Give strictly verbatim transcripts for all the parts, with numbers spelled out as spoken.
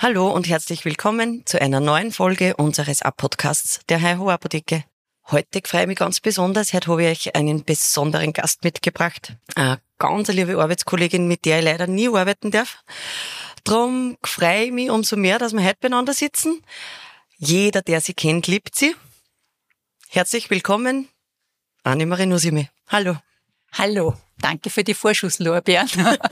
Hallo und herzlich willkommen zu einer neuen Folge unseres A-Podcasts der Haiho Apotheke. Heute freue ich mich ganz besonders. Heute habe ich euch einen besonderen Gast mitgebracht. Eine ganz liebe Arbeitskollegin, mit der ich leider nie arbeiten darf. Darum freue ich mich umso mehr, dass wir heute beieinander sitzen. Jeder, der sie kennt, liebt sie. Herzlich willkommen, Annemarie Nusimi. Hallo. Hallo, danke für die Vorschusslorbeeren.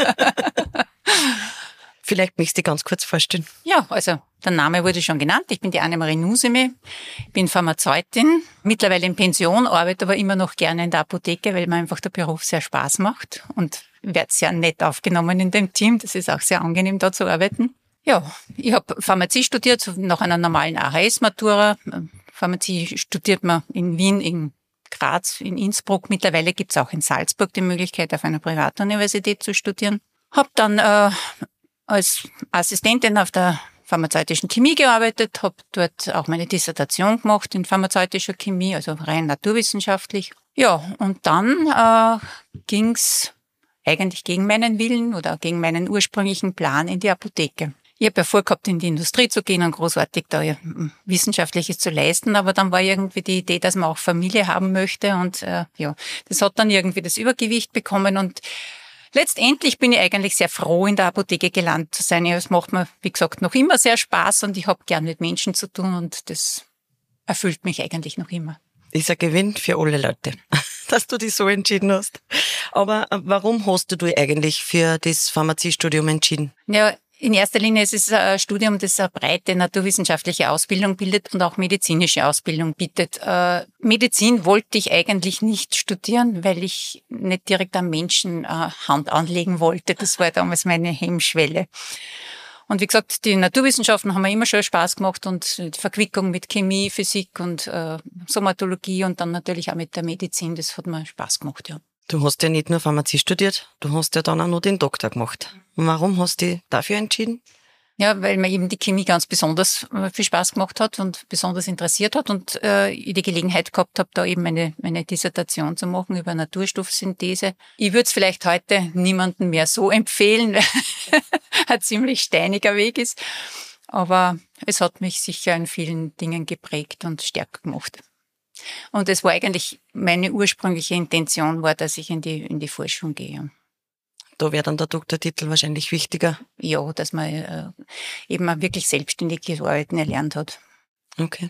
Vielleicht möchtest du dich ganz kurz vorstellen. Ja, also der Name wurde schon genannt. Ich bin die Annemarie Nusimi, bin Pharmazeutin, mittlerweile in Pension, arbeite aber immer noch gerne in der Apotheke, weil mir einfach der Beruf sehr Spaß macht und werde sehr nett aufgenommen in dem Team. Das ist auch sehr angenehm, da zu arbeiten. Ja, ich habe Pharmazie studiert, nach einer normalen A H S-Matura. Pharmazie studiert man in Wien, in Graz, in Innsbruck. Mittlerweile gibt es auch in Salzburg die Möglichkeit, auf einer Privatuniversität zu studieren. Habe dann äh, als Assistentin auf der pharmazeutischen Chemie gearbeitet, habe dort auch meine Dissertation gemacht in pharmazeutischer Chemie, also rein naturwissenschaftlich. Ja, und dann äh, ging's eigentlich gegen meinen Willen oder gegen meinen ursprünglichen Plan in die Apotheke. Ich habe ja vorgehabt, in die Industrie zu gehen und großartig da ja, Wissenschaftliches zu leisten, aber dann war irgendwie die Idee, dass man auch Familie haben möchte und äh, ja, das hat dann irgendwie das Übergewicht bekommen und letztendlich bin ich eigentlich sehr froh, in der Apotheke gelandet zu sein. Es macht mir, wie gesagt, noch immer sehr Spaß und ich habe gern mit Menschen zu tun und das erfüllt mich eigentlich noch immer. Ist ein Gewinn für alle Leute, dass du dich so entschieden hast. Aber warum hast du dich eigentlich für das Pharmaziestudium entschieden? Ja, in erster Linie ist es ein Studium, das eine breite naturwissenschaftliche Ausbildung bildet und auch medizinische Ausbildung bietet. Äh, Medizin wollte ich eigentlich nicht studieren, weil ich nicht direkt am Menschen äh, Hand anlegen wollte. Das war damals meine Hemmschwelle. Und wie gesagt, die Naturwissenschaften haben mir immer schon Spaß gemacht und die Verquickung mit Chemie, Physik und äh, Somatologie und dann natürlich auch mit der Medizin, das hat mir Spaß gemacht, ja. Du hast ja nicht nur Pharmazie studiert, du hast ja dann auch noch den Doktor gemacht. Warum hast du dich dafür entschieden? Ja, weil mir eben die Chemie ganz besonders viel Spaß gemacht hat und besonders interessiert hat und äh, ich die Gelegenheit gehabt habe, da eben meine, meine Dissertation zu machen über Naturstoffsynthese. Ich würde es vielleicht heute niemandem mehr so empfehlen, weil ein ziemlich steiniger Weg ist, aber es hat mich sicher in vielen Dingen geprägt und stärker gemacht. Und es war eigentlich meine ursprüngliche Intention, war, dass ich in die, in die Forschung gehe. Da wäre dann der Doktortitel wahrscheinlich wichtiger. Ja, dass man äh, eben auch wirklich selbstständig arbeiten erlernt hat. Okay.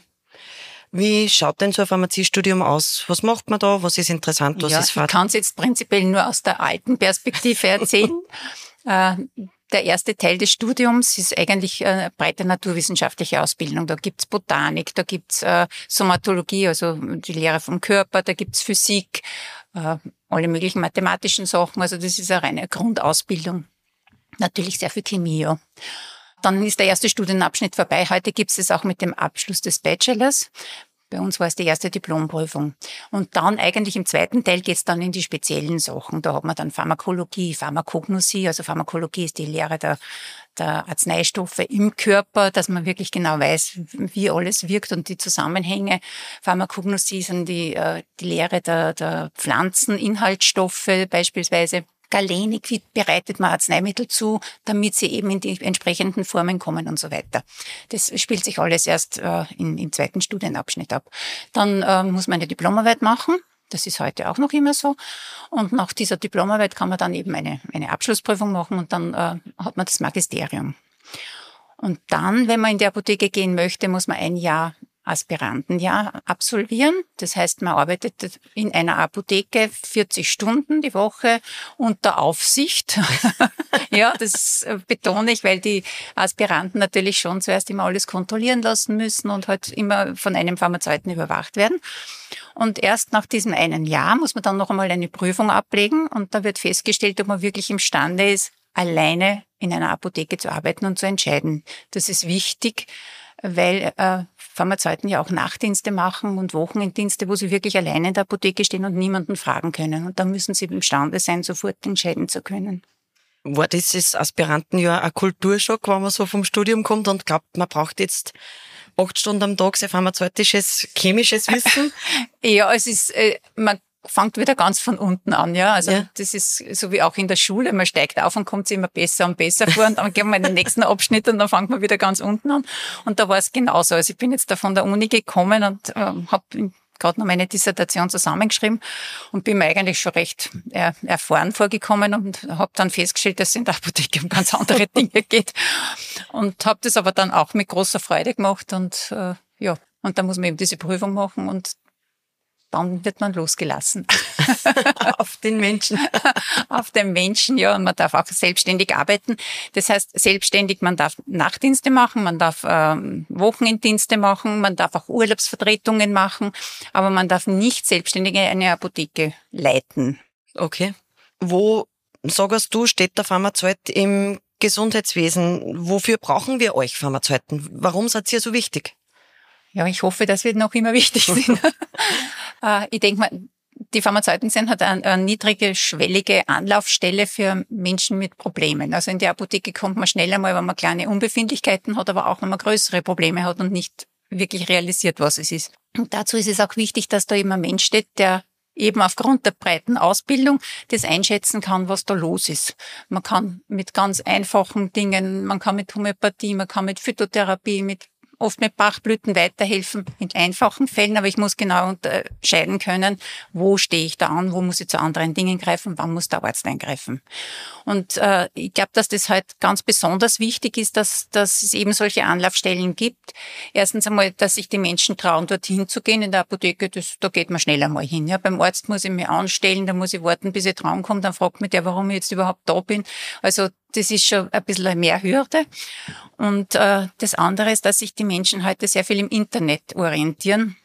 Wie schaut denn so ein Pharmaziestudium aus? Was macht man da? Was ist interessant? Was ja, ist fad? Ich kann es jetzt prinzipiell nur aus der alten Perspektive erzählen. äh, Der erste Teil des Studiums ist eigentlich eine breite naturwissenschaftliche Ausbildung. Da gibt's Botanik, da gibt's äh, Somatologie, also die Lehre vom Körper, da gibt's Physik, äh, alle möglichen mathematischen Sachen. Also das ist eine reine Grundausbildung. Natürlich sehr viel Chemie, ja. Dann ist der erste Studienabschnitt vorbei. Heute gibt's es auch mit dem Abschluss des Bachelors. Bei uns war es die erste Diplomprüfung. Und dann eigentlich im zweiten Teil geht's dann in die speziellen Sachen. Da hat man dann Pharmakologie, Pharmakognosie. Also Pharmakologie ist die Lehre der, der Arzneistoffe im Körper, dass man wirklich genau weiß, wie alles wirkt und die Zusammenhänge. Pharmakognosie sind die, die Lehre der, der Pflanzeninhaltsstoffe beispielsweise. Galenik, wie bereitet man Arzneimittel zu, damit sie eben in die entsprechenden Formen kommen und so weiter. Das spielt sich alles erst äh, in, im zweiten Studienabschnitt ab. Dann äh, muss man eine Diplomarbeit machen. Das ist heute auch noch immer so. Und nach dieser Diplomarbeit kann man dann eben eine, eine Abschlussprüfung machen und dann äh, hat man das Magisterium. Und dann, wenn man in die Apotheke gehen möchte, muss man ein Jahr Aspirantenjahr absolvieren. Das heißt, man arbeitet in einer Apotheke vierzig Stunden die Woche unter Aufsicht. Ja, das betone ich, weil die Aspiranten natürlich schon zuerst immer alles kontrollieren lassen müssen und halt immer von einem Pharmazeuten überwacht werden. Und erst nach diesem einen Jahr muss man dann noch einmal eine Prüfung ablegen und da wird festgestellt, ob man wirklich imstande ist, alleine in einer Apotheke zu arbeiten und zu entscheiden. Das ist wichtig, weil äh, Pharmazeuten ja auch Nachtdienste machen und Wochenenddienste, wo sie wirklich alleine in der Apotheke stehen und niemanden fragen können. Und da müssen sie imstande sein, sofort entscheiden zu können. War dieses Aspirantenjahr ein Kulturschock, wenn man so vom Studium kommt und glaubt, man braucht jetzt acht Stunden am Tag sein pharmazeutisches, chemisches Wissen? Ja, es ist, äh, man fängt wieder ganz von unten an, ja. Also ja. das ist so wie auch in der Schule, man steigt auf und kommt sich immer besser und besser vor und dann gehen wir in den nächsten Abschnitt und dann fängt man wieder ganz unten an. Und da war es genauso. Also ich bin jetzt da von der Uni gekommen und äh, habe gerade noch meine Dissertation zusammengeschrieben und bin mir eigentlich schon recht er, erfahren vorgekommen und habe dann festgestellt, dass es in der Apotheke um ganz andere Dinge geht. Und habe das aber dann auch mit großer Freude gemacht und äh, ja, und dann muss man eben diese Prüfung machen und dann wird man losgelassen. Auf den Menschen. Auf den Menschen, ja. Und man darf auch selbstständig arbeiten. Das heißt, selbstständig, man darf Nachtdienste machen, man darf ähm, Wochenenddienste machen, man darf auch Urlaubsvertretungen machen, aber man darf nicht selbstständig eine Apotheke leiten. Okay. Wo, sagst du, steht der Pharmazeut im Gesundheitswesen? Wofür brauchen wir euch Pharmazeuten? Warum seid ihr so wichtig? Ja, ich hoffe, dass wir noch immer wichtig sind. Ich denke mal, die Pharmazeuten sind halt eine, eine niedrige, schwellige Anlaufstelle für Menschen mit Problemen. Also in die Apotheke kommt man schnell einmal, wenn man kleine Unbefindlichkeiten hat, aber auch wenn man größere Probleme hat und nicht wirklich realisiert, was es ist. Und dazu ist es auch wichtig, dass da eben ein Mensch steht, der eben aufgrund der breiten Ausbildung das einschätzen kann, was da los ist. Man kann mit ganz einfachen Dingen, man kann mit Homöopathie, man kann mit Phytotherapie, mit oft mit Bachblüten weiterhelfen in einfachen Fällen, aber ich muss genau unterscheiden können, wo stehe ich da an, wo muss ich zu anderen Dingen greifen, wann muss der Arzt eingreifen. Und äh, ich glaube, dass das halt ganz besonders wichtig ist, dass, dass es eben solche Anlaufstellen gibt. Erstens einmal, dass sich die Menschen trauen, dorthin zu gehen. In der Apotheke, das, da geht man schnell einmal hin. Ja, beim Arzt muss ich mich anstellen, da muss ich warten, bis ich dran komme, dann fragt mich der, warum ich jetzt überhaupt da bin. Also das ist schon ein bisschen mehr Hürde. Und äh, das andere ist, dass sich die Menschen heute sehr viel im Internet orientieren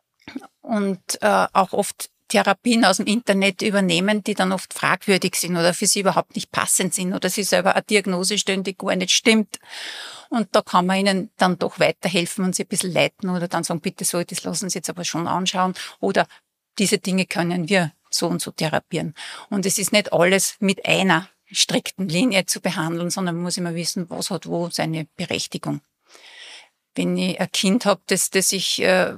und äh, auch oft Therapien aus dem Internet übernehmen, die dann oft fragwürdig sind oder für sie überhaupt nicht passend sind oder sie selber eine Diagnose stellen, die gar nicht stimmt. Und da kann man ihnen dann doch weiterhelfen und sie ein bisschen leiten oder dann sagen, bitte so, das lassen Sie jetzt aber schon anschauen oder diese Dinge können wir so und so therapieren. Und es ist nicht alles mit einer strikten Linie zu behandeln, sondern man muss immer wissen, was hat wo seine Berechtigung. Wenn ich ein Kind habe, das, das ich äh,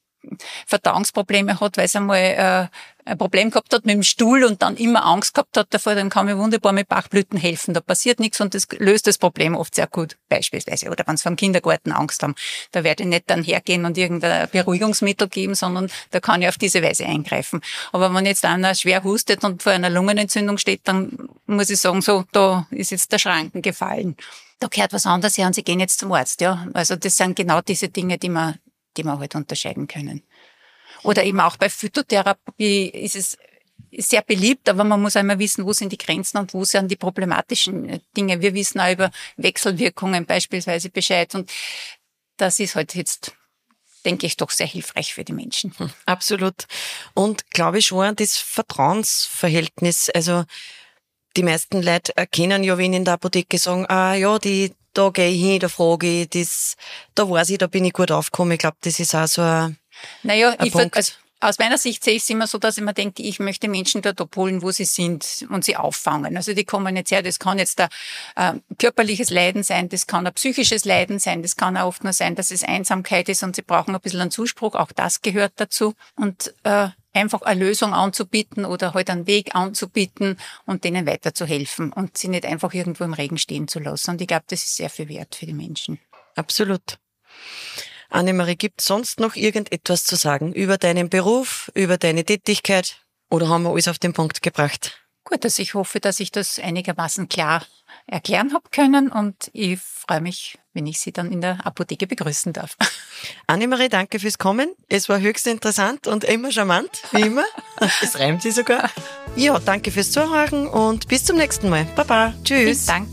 Verdauungsprobleme hat, weil es einmal äh, ein Problem gehabt hat mit dem Stuhl und dann immer Angst gehabt hat davor, dann kann mir wunderbar mit Bachblüten helfen. Da passiert nichts und das löst das Problem oft sehr gut, beispielsweise. Oder wenn sie vom Kindergarten Angst haben, da werde ich nicht dann hergehen und irgendein Beruhigungsmittel geben, sondern da kann ich auf diese Weise eingreifen. Aber wenn jetzt einer schwer hustet und vor einer Lungenentzündung steht, dann muss ich sagen, so, da ist jetzt der Schranken gefallen. Da gehört was anderes her und sie gehen jetzt zum Arzt, ja. Also das sind genau diese Dinge, die man die man halt unterscheiden können. Oder eben auch bei Phytotherapie ist es sehr beliebt, aber man muss einmal wissen, wo sind die Grenzen und wo sind die problematischen Dinge. Wir wissen auch über Wechselwirkungen beispielsweise Bescheid und das ist halt jetzt, denke ich, doch sehr hilfreich für die Menschen. Absolut. Und glaube ich schon, das Vertrauensverhältnis, also die meisten Leute erkennen ja, wenn in der Apotheke sagen, ah ja, die da gehe ich hin, da frage ich, das, da weiß ich, da bin ich gut aufgekommen. Ich glaube, das ist auch so ein, naja, ein ich Punkt. Also aus meiner Sicht sehe ich es immer so, dass ich mir denke, ich möchte Menschen dort abholen, wo sie sind und sie auffangen. Also die kommen jetzt her, das kann jetzt ein äh, körperliches Leiden sein, das kann ein psychisches Leiden sein, das kann auch oft nur sein, dass es Einsamkeit ist und sie brauchen ein bisschen einen Zuspruch, auch das gehört dazu. Und äh, einfach eine Lösung anzubieten oder halt einen Weg anzubieten und denen weiterzuhelfen und sie nicht einfach irgendwo im Regen stehen zu lassen. Und ich glaube, das ist sehr viel wert für die Menschen. Absolut. Annemarie, gibt es sonst noch irgendetwas zu sagen über deinen Beruf, über deine Tätigkeit oder haben wir alles auf den Punkt gebracht? Gut, also ich hoffe, dass ich das einigermaßen klar erklären habe können und ich freue mich, wenn ich Sie dann in der Apotheke begrüßen darf. Annemarie, danke fürs Kommen. Es war höchst interessant und immer charmant, wie immer. Es reimt sich sogar. Ja, danke fürs Zuhören und bis zum nächsten Mal. Baba, tschüss. Vielen Dank.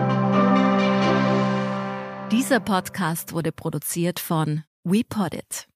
Dieser Podcast wurde produziert von WePoddit.